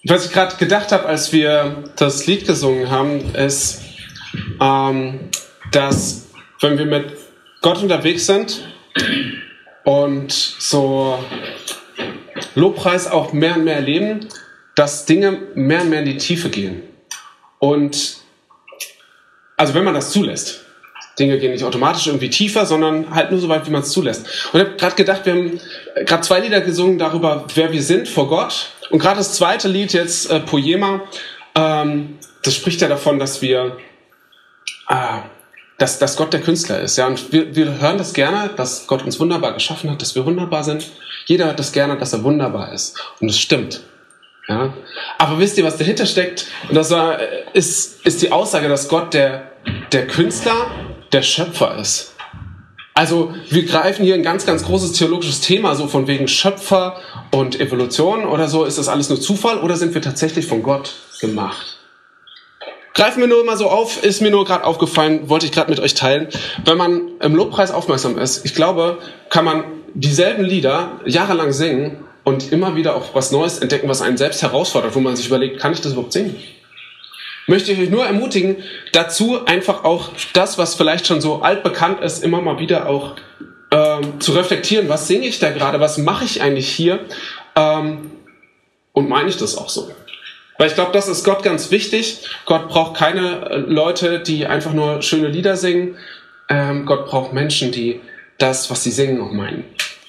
Was ich gerade gedacht habe, als wir das Lied gesungen haben, ist, dass wenn wir mit Gott unterwegs sind und so Lobpreis auch mehr und mehr erleben, dass Dinge mehr und mehr in die Tiefe gehen. Und also wenn man das zulässt. Dinge gehen nicht automatisch irgendwie tiefer, sondern halt nur so weit, wie man es zulässt. Und ich habe gerade gedacht, wir haben gerade 2 Lieder gesungen darüber, wer wir sind vor Gott. Und gerade das zweite Lied jetzt, Poema, das spricht ja davon, dass wir, dass Gott der Künstler ist. Ja? Und wir hören das gerne, dass Gott uns wunderbar geschaffen hat, dass wir wunderbar sind. Jeder hört das gerne, dass er wunderbar ist. Und es stimmt. Ja? Aber wisst ihr, was dahinter steckt? Und das ist die Aussage, dass Gott der Künstler, der Schöpfer ist. Also wir greifen hier ein ganz, ganz großes theologisches Thema, so von wegen Schöpfer und Evolution oder so. Ist das alles nur Zufall oder sind wir tatsächlich von Gott gemacht? Greifen wir nur mal so auf, ist mir nur gerade aufgefallen, wollte ich gerade mit euch teilen. Wenn man im Lobpreis aufmerksam ist, ich glaube, kann man dieselben Lieder jahrelang singen und immer wieder auch was Neues entdecken, was einen selbst herausfordert, wo man sich überlegt, kann ich das überhaupt singen? Möchte ich euch nur ermutigen, dazu einfach auch das, was vielleicht schon so altbekannt ist, immer mal wieder auch zu reflektieren. Was singe ich da gerade? Was mache ich eigentlich hier? Und meine ich das auch so? Weil ich glaube, das ist Gott ganz wichtig. Gott braucht keine Leute, die einfach nur schöne Lieder singen. Gott braucht Menschen, die das, was sie singen, auch meinen.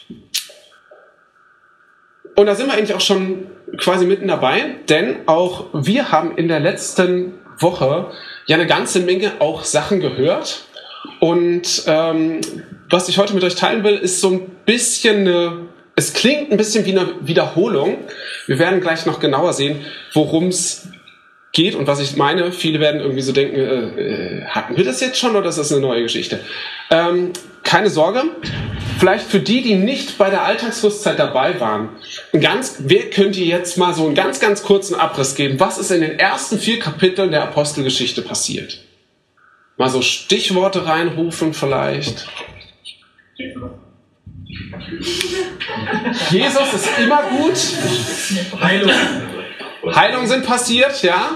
Und da sind wir eigentlich auch schon quasi mitten dabei, denn auch wir haben in der letzten Woche ja eine ganze Menge auch Sachen gehört. Und was ich heute mit euch teilen will, ist so ein bisschen es klingt ein bisschen wie eine Wiederholung. Wir werden gleich noch genauer sehen, worum es geht und was ich meine. Viele werden irgendwie so denken, hatten wir das jetzt schon oder ist das eine neue Geschichte? Keine Sorge. Vielleicht für die nicht bei der Alltagsrüstzeit dabei waren, wer könnte jetzt mal so einen ganz, ganz kurzen Abriss geben? Was ist in den ersten 4 Kapiteln der Apostelgeschichte passiert? Mal so Stichworte reinrufen vielleicht. Jesus ist immer gut. Heilungen sind passiert, ja.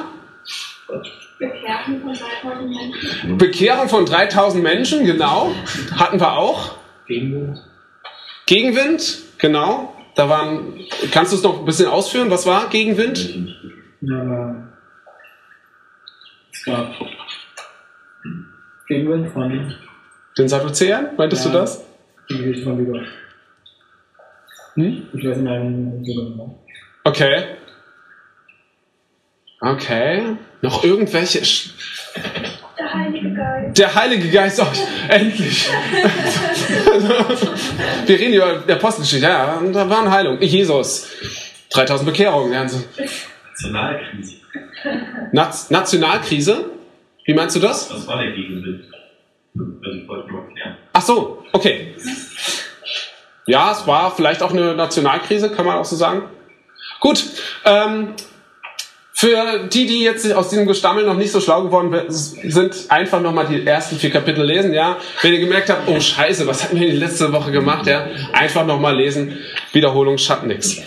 Bekehrung von 3000 Menschen, genau. Hatten wir auch. Gegenwind, genau. Kannst du es noch ein bisschen ausführen? Was war Gegenwind? Ja, es gab Gegenwind von den Sadduzäern, meintest du das? Ich von Gott. Ich weiß nicht, genau. Okay. Noch irgendwelche... Der Heilige Geist. Der Heilige Geist, oh, endlich. Wir reden über die Apostelgeschichte, ja, und da war eine Heilung. Jesus, 3000 Bekehrungen. Ja, so. Nationalkrise. Nationalkrise? Wie meinst du das? Das war der Gegenwind. Also ich wollte nur erklären. Ach so, okay. Ja, es war vielleicht auch eine Nationalkrise, kann man auch so sagen. Gut, für die jetzt aus diesem Gestammel noch nicht so schlau geworden sind, einfach nochmal die ersten 4 Kapitel lesen, ja. Wenn ihr gemerkt habt, oh Scheiße, was hatten wir die letzte Woche gemacht, ja. Einfach nochmal lesen. Wiederholung schadet nichts.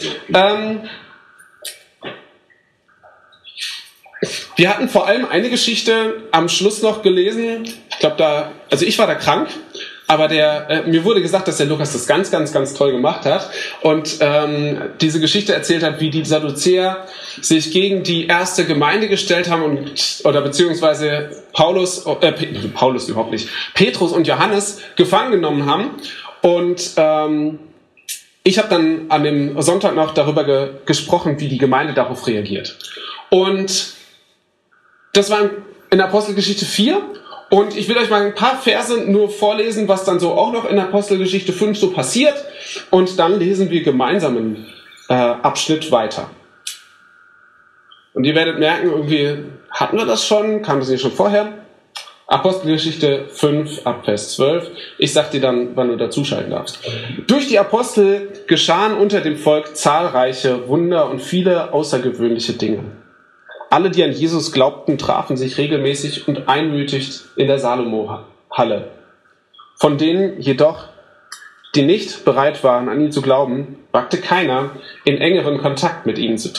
Wir hatten vor allem eine Geschichte am Schluss noch gelesen. Ich glaube ich war da krank. Aber mir wurde gesagt, dass der Lukas das ganz, ganz, ganz toll gemacht hat und diese Geschichte erzählt hat, wie die Sadduzäer sich gegen die erste Gemeinde gestellt haben beziehungsweise Paulus überhaupt nicht, Petrus und Johannes gefangen genommen haben. Und ich habe dann an dem Sonntag noch darüber gesprochen, wie die Gemeinde darauf reagiert. Und das war in Apostelgeschichte 4. Und ich will euch mal ein paar Verse nur vorlesen, was dann so auch noch in Apostelgeschichte 5 so passiert. Und dann lesen wir gemeinsam einen Abschnitt weiter. Und ihr werdet merken, irgendwie hatten wir das schon, kam das nicht schon vorher? Apostelgeschichte 5 ab Vers 12. Ich sag dir dann, wann du dazuschalten darfst. Durch die Apostel geschahen unter dem Volk zahlreiche Wunder und viele außergewöhnliche Dinge. Alle, die an Jesus glaubten, trafen sich regelmäßig und einmütig in der Salomo-Halle. Von denen jedoch, die nicht bereit waren, an ihn zu glauben, wagte keiner, in engeren Kontakt mit ihnen zu treten.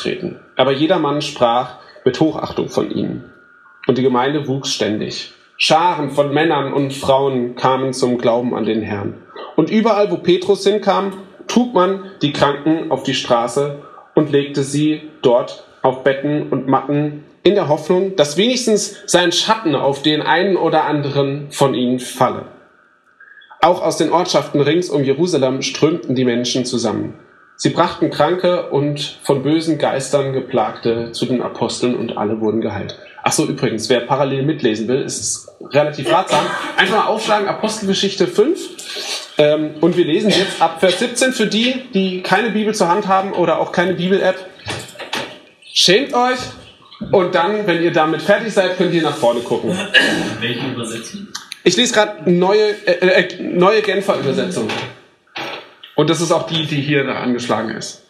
aber jedermann sprach mit Hochachtung von ihnen. Und die Gemeinde wuchs ständig. Scharen von Männern und Frauen kamen zum Glauben an den Herrn. Und überall, wo Petrus hinkam, trug man die Kranken auf die Straße und legte sie dort auf Betten und Matten in der Hoffnung, dass wenigstens sein Schatten auf den einen oder anderen von ihnen falle. Auch aus den Ortschaften rings um Jerusalem strömten die Menschen zusammen. Sie brachten Kranke und von bösen Geistern Geplagte zu den Aposteln und alle wurden geheilt. Ach so, übrigens, wer parallel mitlesen will, ist es relativ ratsam. Einfach mal aufschlagen, Apostelgeschichte 5. Und wir lesen jetzt ab Vers 17 für die, die keine Bibel zur Hand haben oder auch keine Bibel-App. Schämt euch und dann, wenn ihr damit fertig seid, könnt ihr nach vorne gucken. Welche Übersetzung? Ich lese gerade neue Genfer Übersetzung. Und das ist auch die hier da angeschlagen ist.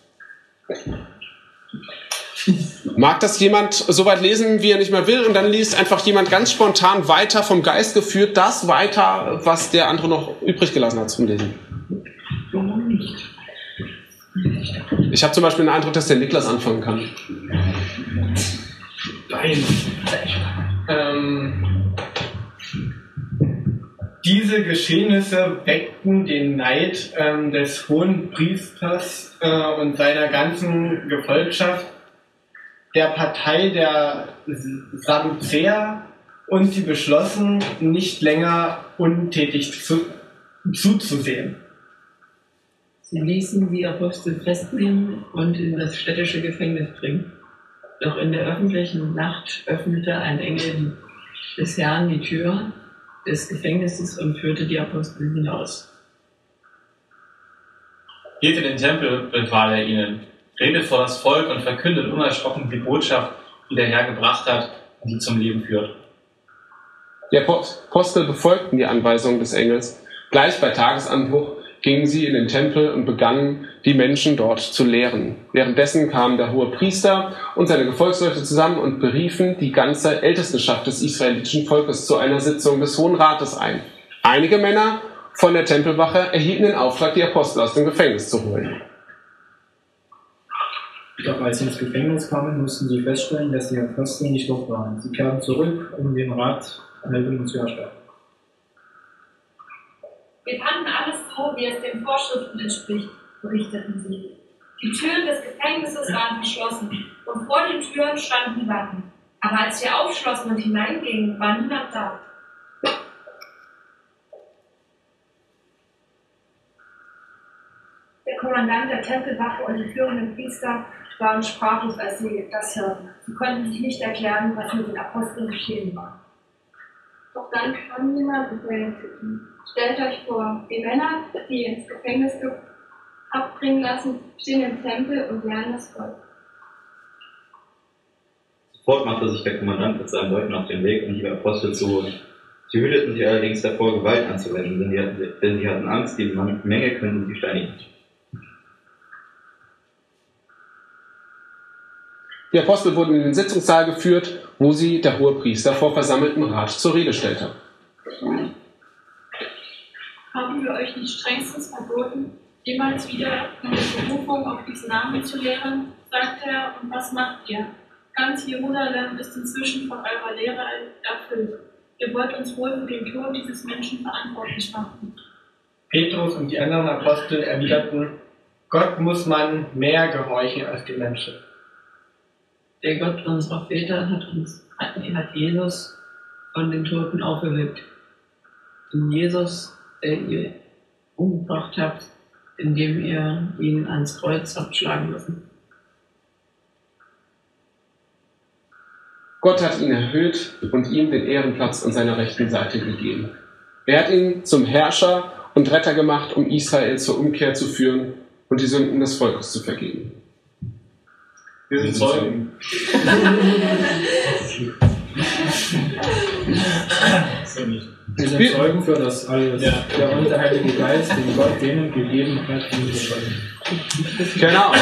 Mag das jemand so weit lesen, wie er nicht mehr will, und dann liest einfach jemand ganz spontan weiter vom Geist geführt, das weiter, was der andere noch übrig gelassen hat zum Lesen? Ich habe zum Beispiel den Eindruck, dass der Niklas anfangen kann. Diese Geschehnisse weckten den Neid des Hohenpriesters und seiner ganzen Gefolgschaft, der Partei der Sadduzäer, und sie beschlossen, nicht länger untätig zuzusehen. Sie ließen die Apostel festnehmen und in das städtische Gefängnis bringen. Doch in der öffentlichen Nacht öffnete ein Engel des Herrn die Tür des Gefängnisses und führte die Apostel hinaus. Geht in den Tempel, befahl er ihnen, redet vor das Volk und verkündet unerschrocken die Botschaft, die der Herr gebracht hat und die zum Leben führt. Die Apostel befolgten die Anweisungen des Engels. Gleich bei Tagesanbruch gingen sie in den Tempel und begannen, die Menschen dort zu lehren. Währenddessen kam der hohe Priester und seine Gefolgsleute zusammen und beriefen die ganze Ältestenschaft des israelitischen Volkes zu einer Sitzung des Hohen Rates ein. Einige Männer von der Tempelwache erhielten den Auftrag, die Apostel aus dem Gefängnis zu holen. Doch als sie ins Gefängnis kamen, mussten sie feststellen, dass die Apostel nicht dort waren. Sie kehrten zurück, um den Rat Meldungen zu erstatten. Wir fanden alles so, wie es den Vorschriften entspricht, berichteten sie. Die Türen des Gefängnisses waren verschlossen und vor den Türen standen die Wachen. Aber als wir aufschlossen und hineingingen, war niemand da. Der Kommandant der Tempelwache und die führenden Priester waren sprachlos, als sie das hörten. Sie konnten sich nicht erklären, was mit den Aposteln geschehen war. Doch dann kam jemand und meldete: Stellt euch vor, die Männer, die ins Gefängnis abbringen lassen, stehen im Tempel und lernen das Volk. Sofort machte sich der Kommandant mit seinen Leuten auf den Weg, um die Apostel zu holen. Sie hüteten sich allerdings davor, Gewalt anzuwenden, denn sie hatten Angst, die Menge könnten sie steinigen. Die Apostel wurden in den Sitzungssaal geführt, wo sie der Hohepriester vor versammeltem Rat zur Rede stellte. Haben wir euch nicht strengstens verboten, jemals wieder in der Berufung auf diesen Namen zu lehren? Sagt er, und was macht ihr? Ganz Jerusalem ist inzwischen von eurer Lehre erfüllt. Ihr wollt uns wohl für den Tod dieses Menschen verantwortlich machen. Petrus und die anderen Apostel erwiderten: Gott muss man mehr gehorchen als die Menschen. Der Gott unserer Väter hat Jesus von den Toten auferweckt. In Jesus, der ihr umgebracht habt, indem ihr ihn ans Kreuz habt schlagen lassen. Gott hat ihn erhöht und ihm den Ehrenplatz an seiner rechten Seite gegeben. Er hat ihn zum Herrscher und Retter gemacht, um Israel zur Umkehr zu führen und die Sünden des Volkes zu vergeben. Wir sind Zeugen. Wir sind Zeugen für das alles. Ja. Der und der Heilige Geist, den Gott denen gegeben hat, die beschreiben. Genau.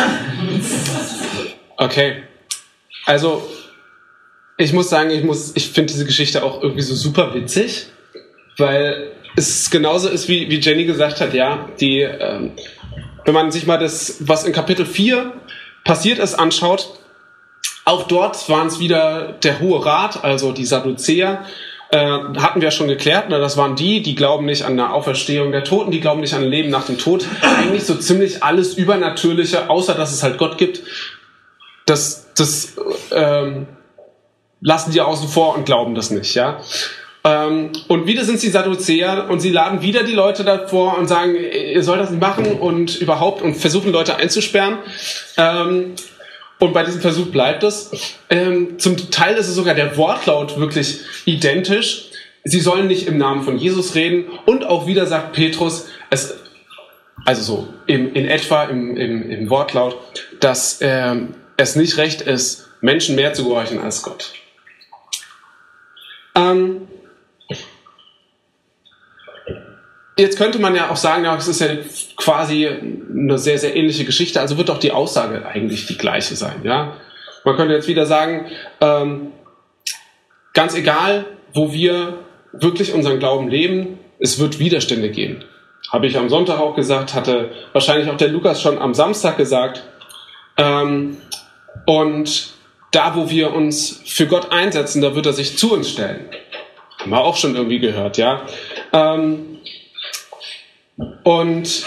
Okay. Also, ich muss sagen, ich finde diese Geschichte auch irgendwie so super witzig, weil es genauso ist, wie Jenny gesagt hat, ja, wenn man sich mal das, was in Kapitel 4 passiert ist, anschaut, Auch dort waren es wieder der Hohe Rat, also die Sadduzäer, hatten wir schon geklärt. Das waren die glauben nicht an eine Auferstehung der Toten, die glauben nicht an ein Leben nach dem Tod. Eigentlich so ziemlich alles Übernatürliche, außer dass es halt Gott gibt. Das lassen die außen vor und glauben das nicht, ja. Und wieder sind sie Sadduzäer und sie laden wieder die Leute davor und sagen, ihr sollt das nicht machen und überhaupt und versuchen Leute einzusperren. Und bei diesem Versuch bleibt es. Zum Teil ist es sogar der Wortlaut wirklich identisch. Sie sollen nicht im Namen von Jesus reden. Und auch wieder sagt Petrus, also so in etwa im Wortlaut, dass es nicht recht ist, Menschen mehr zu gehorchen als Gott. Jetzt könnte man ja auch sagen, ja, es ist ja quasi eine sehr, sehr ähnliche Geschichte, also wird auch die Aussage eigentlich die gleiche sein. Ja? Man könnte jetzt wieder sagen, ganz egal, wo wir wirklich unseren Glauben leben, es wird Widerstände geben. Habe ich am Sonntag auch gesagt, hatte wahrscheinlich auch der Lukas schon am Samstag gesagt. Und da, wo wir uns für Gott einsetzen, da wird er sich zu uns stellen. Haben wir auch schon irgendwie gehört, ja. Und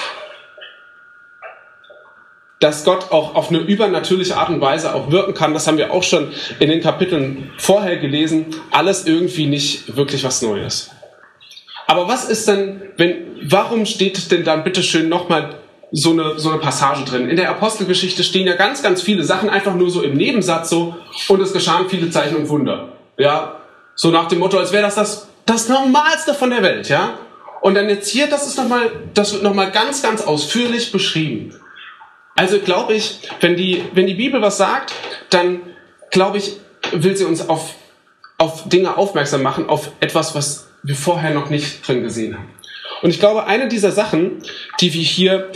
dass Gott auch auf eine übernatürliche Art und Weise auch wirken kann, das haben wir auch schon in den Kapiteln vorher gelesen. Alles irgendwie nicht wirklich was Neues. Aber was ist denn, warum steht denn dann bitteschön nochmal so eine Passage drin? In der Apostelgeschichte stehen ja ganz, ganz viele Sachen einfach nur so im Nebensatz so und es geschahen viele Zeichen und Wunder. Ja, so nach dem Motto, als wäre das Normalste von der Welt, ja. Und dann jetzt hier, das wird nochmal ganz, ganz ausführlich beschrieben. Also glaube ich, wenn die Bibel was sagt, dann glaube ich, will sie uns auf Dinge aufmerksam machen, auf etwas, was wir vorher noch nicht drin gesehen haben. Und ich glaube, eine dieser Sachen, die wir hier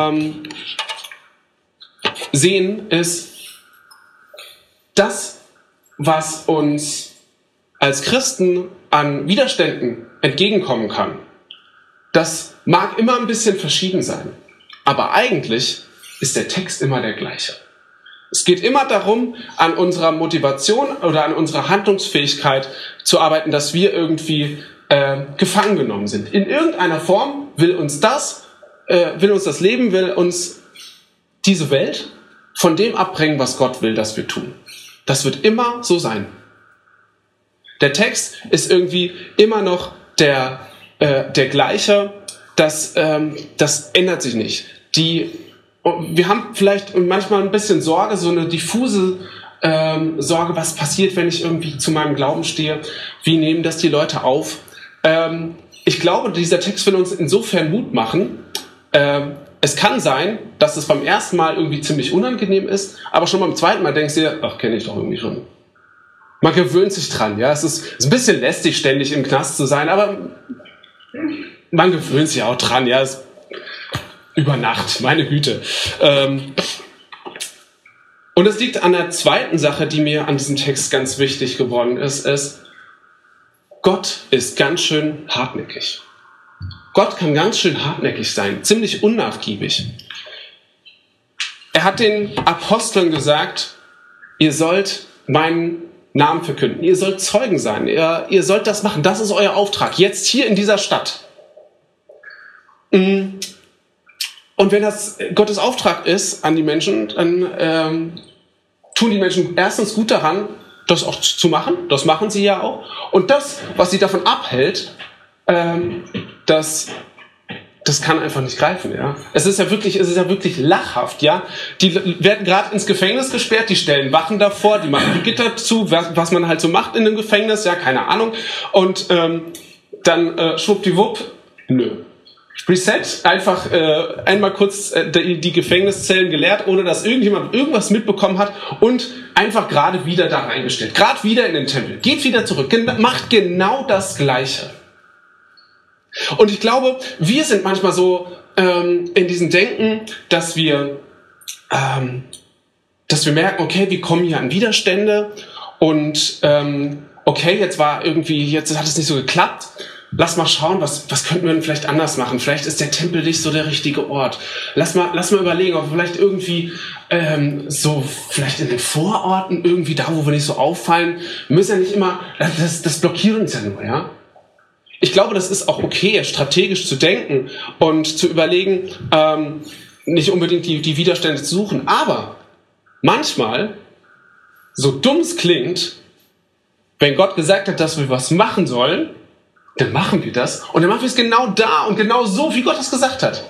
sehen, ist das, was uns als Christen an Widerständen entgegenkommen kann. Das mag immer ein bisschen verschieden sein, aber eigentlich ist der Text immer der gleiche. Es geht immer darum, an unserer Motivation oder an unserer Handlungsfähigkeit zu arbeiten, dass wir irgendwie gefangen genommen sind. In irgendeiner Form will uns das Leben, will uns diese Welt von dem abbringen, was Gott will, dass wir tun. Das wird immer so sein. Der Text ist irgendwie immer noch der gleiche, das ändert sich nicht. Wir haben vielleicht manchmal ein bisschen Sorge, so eine diffuse Sorge, was passiert, wenn ich irgendwie zu meinem Glauben stehe, wie nehmen das die Leute auf? Ich glaube, dieser Text will uns insofern Mut machen. Es kann sein, dass es beim ersten Mal irgendwie ziemlich unangenehm ist, aber schon beim zweiten Mal denkst du dir, ach, kenne ich doch irgendwie schon. Man gewöhnt sich dran, ja. Es ist ein bisschen lästig, ständig im Knast zu sein, aber man gewöhnt sich auch dran, ja. Über Nacht, meine Güte. Und es liegt an der zweiten Sache, die mir an diesem Text ganz wichtig geworden ist, Gott ist ganz schön hartnäckig. Gott kann ganz schön hartnäckig sein, ziemlich unnachgiebig. Er hat den Aposteln gesagt, ihr sollt meinen Namen verkünden, ihr sollt Zeugen sein, ihr sollt das machen, das ist euer Auftrag, jetzt hier in dieser Stadt. Und wenn das Gottes Auftrag ist an die Menschen, dann tun die Menschen erstens gut daran, das auch zu machen. Das machen sie ja auch. Und das, was sie davon abhält, das kann einfach nicht greifen. Ja? Es ist ja wirklich lachhaft. Ja? Die werden gerade ins Gefängnis gesperrt, die stellen Wachen davor, die machen die Gitter zu, was man halt so macht in einem Gefängnis, ja, keine Ahnung. Und dann schwuppdiwupp, nö. Reset, einfach einmal kurz die Gefängniszellen geleert, ohne dass irgendjemand irgendwas mitbekommen hat und einfach gerade wieder da reingestellt. Gerade wieder in den Tempel. Geht wieder zurück. Macht genau das Gleiche. Und ich glaube, wir sind manchmal so in diesem Denken, dass wir merken, okay, wir kommen hier an Widerstände und okay, jetzt hat es nicht so geklappt. lass mal schauen, was könnten wir denn vielleicht anders machen? Vielleicht ist der Tempel nicht so der richtige Ort. Lass mal überlegen, ob wir vielleicht irgendwie so vielleicht in den Vororten irgendwie da, wo wir nicht so auffallen, müssen ja nicht immer, das blockiert uns ja nur, ja. Ich glaube, das ist auch okay, strategisch zu denken und zu überlegen, nicht unbedingt die Widerstände zu suchen, aber manchmal, so dumm es klingt, wenn Gott gesagt hat, dass wir was machen sollen, dann machen wir das und dann machen wir es genau da und genau so, wie Gott es gesagt hat.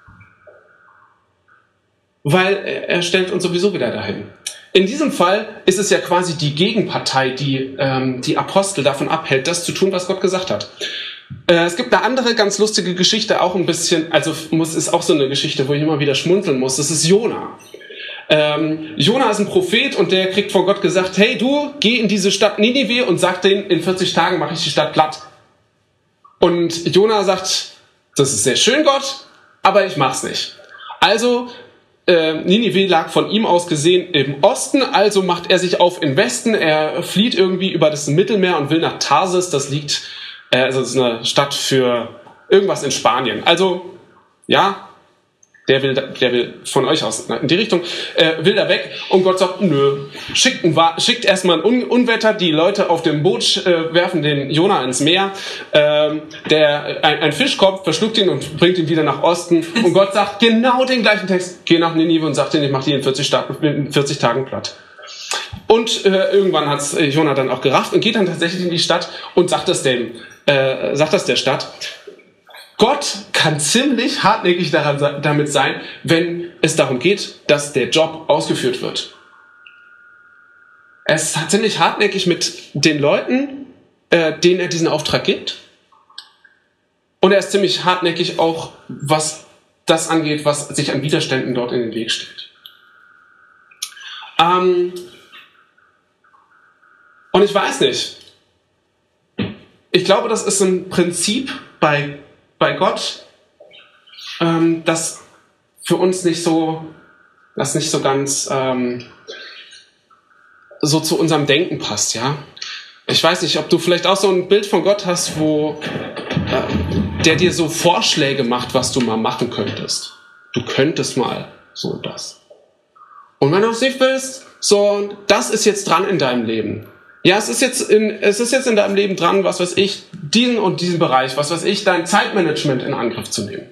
Weil er stellt uns sowieso wieder dahin. In diesem Fall ist es ja quasi die Gegenpartei, die die Apostel davon abhält, das zu tun, was Gott gesagt hat. Es gibt eine andere ganz lustige Geschichte, auch ein bisschen, also ist auch so eine Geschichte, wo ich immer wieder schmunzeln muss. Das ist Jona. Jona ist ein Prophet und der kriegt von Gott gesagt, hey du, geh in diese Stadt Ninive und sag denen, in 40 Tagen mache ich die Stadt platt. Und Jona sagt, das ist sehr schön, Gott, aber ich mach's nicht. Also, Ninive lag von ihm aus gesehen im Osten, also macht er sich auf in Westen, er flieht irgendwie über das Mittelmeer und will nach Tarsis, das liegt, also das ist eine Stadt für irgendwas in Spanien. Also, ja, der will von euch aus in die Richtung, will da weg und Gott sagt, nö, schickt erstmal ein Unwetter, die Leute auf dem Boot werfen den Jona ins Meer, ein Fischkopf verschluckt ihn und bringt ihn wieder nach Osten und Gott sagt genau den gleichen Text, geh nach Ninive und sagt denen, ich mach die in 40 Tagen platt. Und irgendwann hat's Jona dann auch gerafft und geht dann tatsächlich in die Stadt und sagt das der Stadt. Gott kann ziemlich hartnäckig damit sein, wenn es darum geht, dass der Job ausgeführt wird. Er ist ziemlich hartnäckig mit den Leuten, denen er diesen Auftrag gibt. Und er ist ziemlich hartnäckig auch, was das angeht, was sich an Widerständen dort in den Weg stellt. Und ich weiß nicht. Ich glaube, das ist ein Prinzip bei Gott, das für uns nicht so ganz so zu unserem Denken passt, ja. Ich weiß nicht, ob du vielleicht auch so ein Bild von Gott hast, wo der dir so Vorschläge macht, was du mal machen könntest. Du könntest mal so das. Und wenn du es nicht willst, so, das ist jetzt dran in deinem Leben. Ja, es ist jetzt in deinem Leben dran, was weiß ich, diesen und diesen Bereich, was weiß ich, dein Zeitmanagement in Angriff zu nehmen.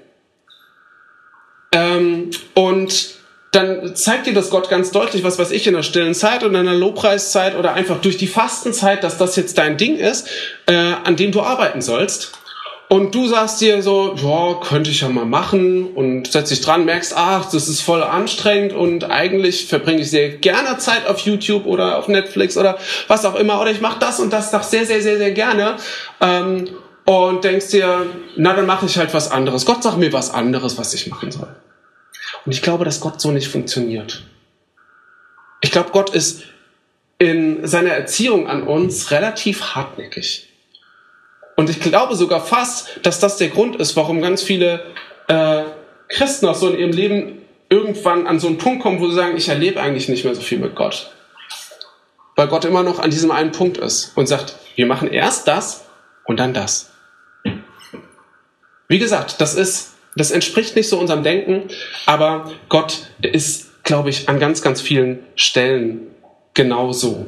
Und dann zeigt dir das Gott ganz deutlich, was weiß ich, in der stillen Zeit oder in der Lobpreiszeit oder einfach durch die Fastenzeit, dass das jetzt dein Ding ist, an dem du arbeiten sollst. Und du sagst dir so, ja, könnte ich ja mal machen und setzt dich dran, merkst, ach, das ist voll anstrengend und eigentlich verbringe ich sehr gerne Zeit auf YouTube oder auf Netflix oder was auch immer oder ich mache das und das doch sehr, sehr, sehr, sehr gerne und denkst dir, na, dann mache ich halt was anderes. Gott sagt mir was anderes, was ich machen soll. Und ich glaube, dass Gott so nicht funktioniert. Ich glaube, Gott ist in seiner Erziehung an uns relativ hartnäckig. Und ich glaube sogar fast, dass das der Grund ist, warum ganz viele Christen auch so in ihrem Leben irgendwann an so einen Punkt kommen, wo sie sagen, ich erlebe eigentlich nicht mehr so viel mit Gott. Weil Gott immer noch an diesem einen Punkt ist und sagt, wir machen erst das und dann das. Wie gesagt, das entspricht nicht so unserem Denken, aber Gott ist, glaube ich, an ganz, ganz vielen Stellen genauso.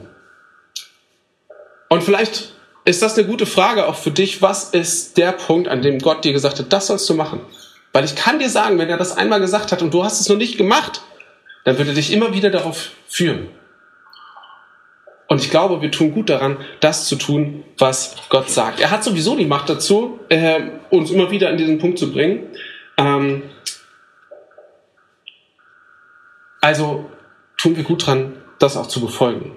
Und vielleicht ist das eine gute Frage auch für dich, was ist der Punkt, an dem Gott dir gesagt hat, das sollst du machen? Weil ich kann dir sagen, wenn er das einmal gesagt hat und du hast es noch nicht gemacht, dann wird er dich immer wieder darauf führen. Und ich glaube, wir tun gut daran, das zu tun, was Gott sagt. Er hat sowieso die Macht dazu, uns immer wieder an diesen Punkt zu bringen. Also tun wir gut dran, das auch zu befolgen.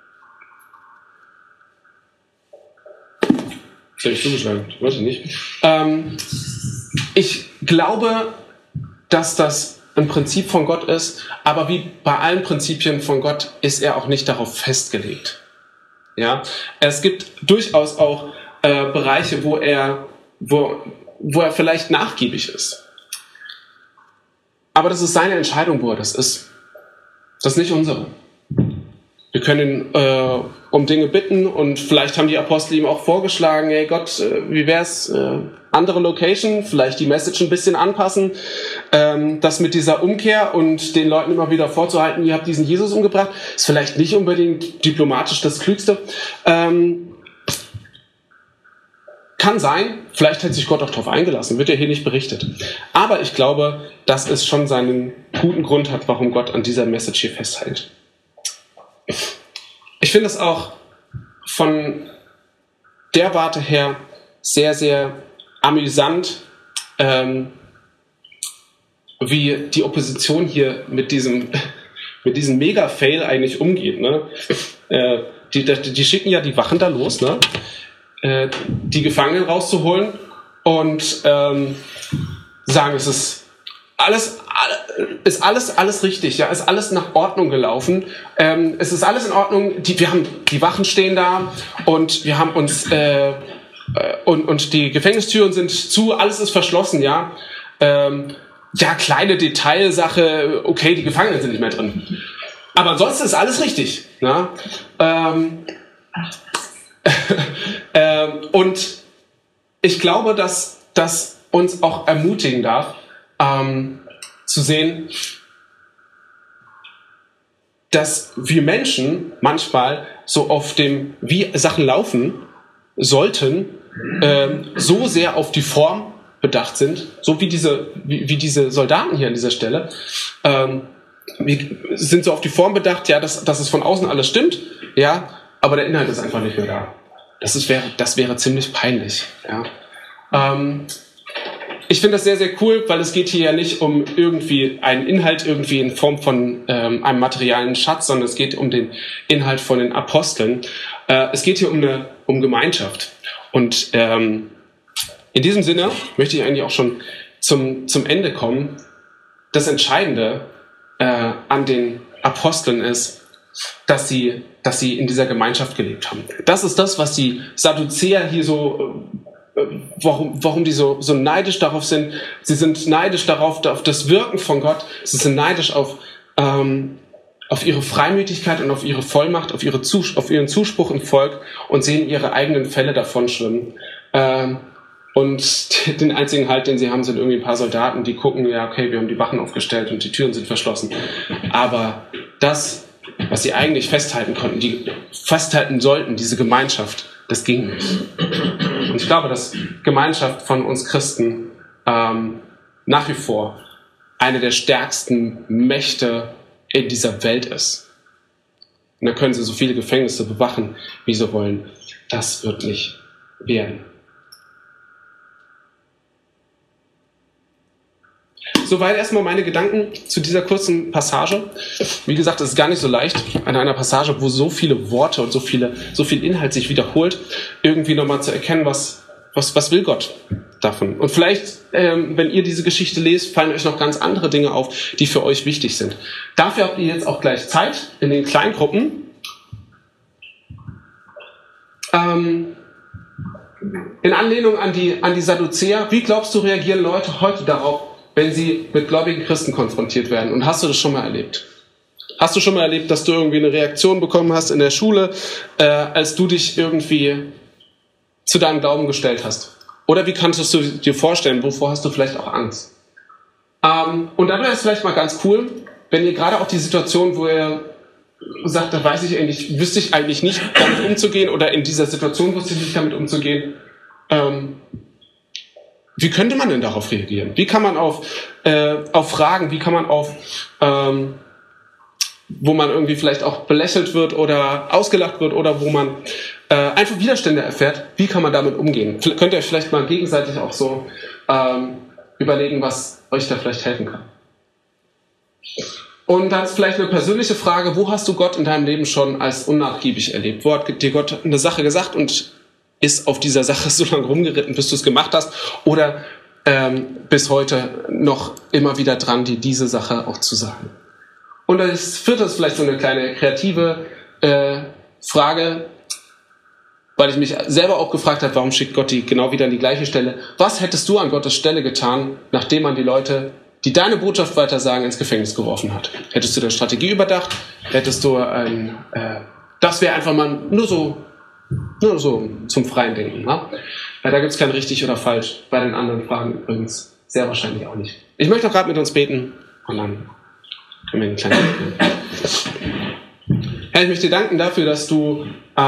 Soll ich zugeschlagen? Weiß ich nicht. Ich glaube, dass das ein Prinzip von Gott ist, aber wie bei allen Prinzipien von Gott ist er auch nicht darauf festgelegt. Ja? Es gibt durchaus auch Bereiche, wo er vielleicht nachgiebig ist. Aber das ist seine Entscheidung, wo er das ist. Das ist nicht unsere. Wir können um Dinge bitten und vielleicht haben die Apostel ihm auch vorgeschlagen, hey Gott, wie wär's, andere Location, vielleicht die Message ein bisschen anpassen, das mit dieser Umkehr und den Leuten immer wieder vorzuhalten, ihr habt diesen Jesus umgebracht, ist vielleicht nicht unbedingt diplomatisch das Klügste. Kann sein, vielleicht hat sich Gott auch darauf eingelassen, wird ja hier nicht berichtet. Aber ich glaube, dass es schon seinen guten Grund hat, warum Gott an dieser Message hier festhält. Ich finde es auch von der Warte her sehr, sehr amüsant, wie die Opposition hier mit diesem Mega-Fail eigentlich umgeht. Ne? Die schicken ja die Wachen da los, ne? Die Gefangenen rauszuholen und sagen, es ist alles richtig, ja, ist alles nach Ordnung gelaufen. Es ist alles in Ordnung. Die Wachen stehen da und wir haben uns und die Gefängnistüren sind zu, alles ist verschlossen, ja. Ja, kleine Detailsache, okay, die Gefangenen sind nicht mehr drin. Aber ansonsten ist alles richtig. Ne? Und ich glaube, dass das uns auch ermutigen darf, zu sehen, dass wir Menschen manchmal so auf dem, wie Sachen laufen sollten, so sehr auf die Form bedacht sind, so wie diese Soldaten hier an dieser Stelle, wir sind so auf die Form bedacht, ja, dass es von außen alles stimmt, ja, aber der Inhalt ist einfach nicht mehr da. Das wäre ziemlich peinlich. Ja. Ich finde das sehr, sehr cool, weil es geht hier ja nicht um irgendwie einen Inhalt irgendwie in Form von einem materialen Schatz, sondern es geht um den Inhalt von den Aposteln. Es geht hier um Gemeinschaft. Und in diesem Sinne möchte ich eigentlich auch schon zum Ende kommen. Das Entscheidende an den Aposteln ist, dass sie in dieser Gemeinschaft gelebt haben. Das ist das, was die Sadduzäer hier so, warum die so neidisch darauf sind. Sie sind neidisch darauf, auf das Wirken von Gott. Sie sind neidisch auf ihre Freimütigkeit und auf ihre Vollmacht, auf ihren Zuspruch im Volk und sehen ihre eigenen Fälle davonschwimmen. Und den einzigen Halt, den sie haben, sind irgendwie ein paar Soldaten, die gucken, ja, okay, wir haben die Wachen aufgestellt und die Türen sind verschlossen. Aber das, was sie eigentlich festhalten konnten, die festhalten sollten, diese Gemeinschaft, das ging nicht. Und ich glaube, dass Gemeinschaft von uns Christen nach wie vor eine der stärksten Mächte in dieser Welt ist. Und da können sie so viele Gefängnisse bewachen, wie sie wollen. Das wird nicht werden. Soweit erstmal meine Gedanken zu dieser kurzen Passage. Wie gesagt, es ist gar nicht so leicht, an einer Passage, wo so viele Worte und so viel Inhalt sich wiederholt, irgendwie nochmal zu erkennen, was will Gott davon. Und vielleicht, wenn ihr diese Geschichte lest, fallen euch noch ganz andere Dinge auf, die für euch wichtig sind. Dafür habt ihr jetzt auch gleich Zeit in den Kleingruppen. In Anlehnung an die Sadduzäer, wie glaubst du, reagieren Leute heute darauf, wenn sie mit gläubigen Christen konfrontiert werden? Und hast du das schon mal erlebt? Hast du schon mal erlebt, dass du irgendwie eine Reaktion bekommen hast in der Schule, als du dich irgendwie zu deinem Glauben gestellt hast? Oder wie kannst du dir vorstellen, wovor hast du vielleicht auch Angst? Und dann wäre es vielleicht mal ganz cool, wenn ihr gerade auch die Situation, wo ihr sagt, da wüsste ich eigentlich nicht, damit umzugehen, oder in dieser Situation wusste ich nicht, damit umzugehen, wie könnte man denn darauf reagieren? Wie kann man auf Fragen, wie kann man wo man irgendwie vielleicht auch belächelt wird oder ausgelacht wird oder wo man einfach Widerstände erfährt, wie kann man damit umgehen? Könnt ihr euch vielleicht mal gegenseitig auch so überlegen, was euch da vielleicht helfen kann. Und dann ist vielleicht eine persönliche Frage, wo hast du Gott in deinem Leben schon als unnachgiebig erlebt? Wo hat dir Gott eine Sache gesagt und ist auf dieser Sache so lange rumgeritten, bis du es gemacht hast? Oder bis heute noch immer wieder dran, dir diese Sache auch zu sagen? Und das vierte ist vielleicht so eine kleine kreative Frage, weil ich mich selber auch gefragt habe, warum schickt Gott die genau wieder an die gleiche Stelle? Was hättest du an Gottes Stelle getan, nachdem man die Leute, die deine Botschaft weitersagen, ins Gefängnis geworfen hat? Hättest du eine Strategie überdacht? Hättest du Das wäre einfach mal nur so zum freien Denken. Ne? Weil da gibt es kein richtig oder falsch. Bei den anderen Fragen übrigens sehr wahrscheinlich auch nicht. Ich möchte noch gerade mit uns beten und dann können wir einen kleinen Blick nehmen. Herr, ich möchte dir danken dafür, dass du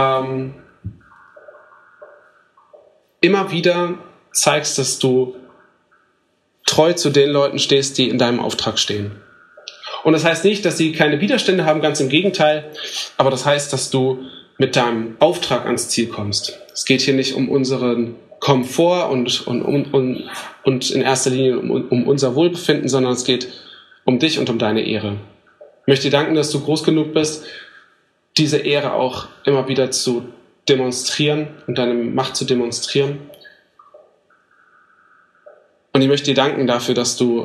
immer wieder zeigst, dass du treu zu den Leuten stehst, die in deinem Auftrag stehen. Und das heißt nicht, dass sie keine Widerstände haben, ganz im Gegenteil, aber das heißt, dass du mit deinem Auftrag ans Ziel kommst. Es geht hier nicht um unseren Komfort und in erster Linie um unser Wohlbefinden, sondern es geht um dich und um deine Ehre. Ich möchte dir danken, dass du groß genug bist, diese Ehre auch immer wieder zu demonstrieren und deine Macht zu demonstrieren. Und ich möchte dir danken dafür, dass du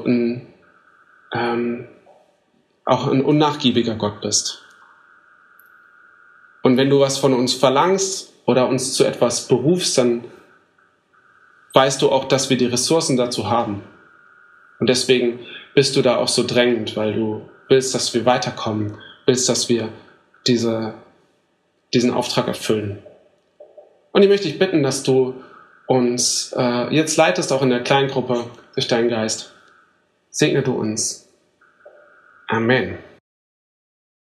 auch ein unnachgiebiger Gott bist. Und wenn du was von uns verlangst oder uns zu etwas berufst, dann weißt du auch, dass wir die Ressourcen dazu haben. Und deswegen bist du da auch so drängend, weil du willst, dass wir weiterkommen, willst, dass wir diesen Auftrag erfüllen. Und ich möchte dich bitten, dass du uns jetzt leitest, auch in der Kleingruppe durch deinen Geist. Segne du uns. Amen.